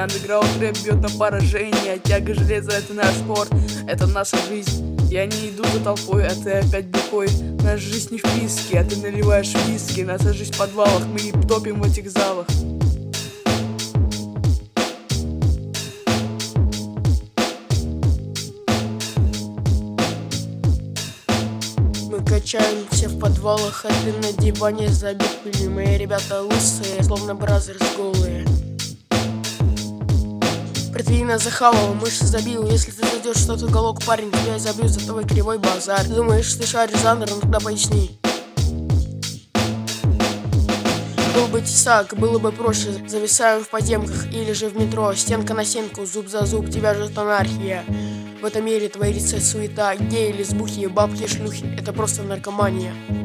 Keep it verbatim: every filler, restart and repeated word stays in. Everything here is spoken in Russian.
Андеграунд рэп бьет на поражение. Тяга железа — это наш спорт, это наша жизнь. Я не иду за толпой, а ты опять бухой. Наша жизнь не в писке, а ты наливаешь виски. Наша жизнь в подвалах, мы и топим в этих залах. Мы качаемся в подвалах, а ты на диване забит пылью. Мои ребята лысые, словно бразерс голые. Протеина захавал, мышцы забил. Если ты зайдешь в тот уголок, парень, тебя забью за твой кривой базар. Думаешь, ты шаришь жанр, ну тогда поясни. Был бы тесак, было бы проще. Зависаем в подземках или же в метро. Стенка на стенку, зуб за зуб, тебя ждет анархия. В этом мире творится суета. Геи, лесбухи, бабки, шлюхи — это просто наркомания.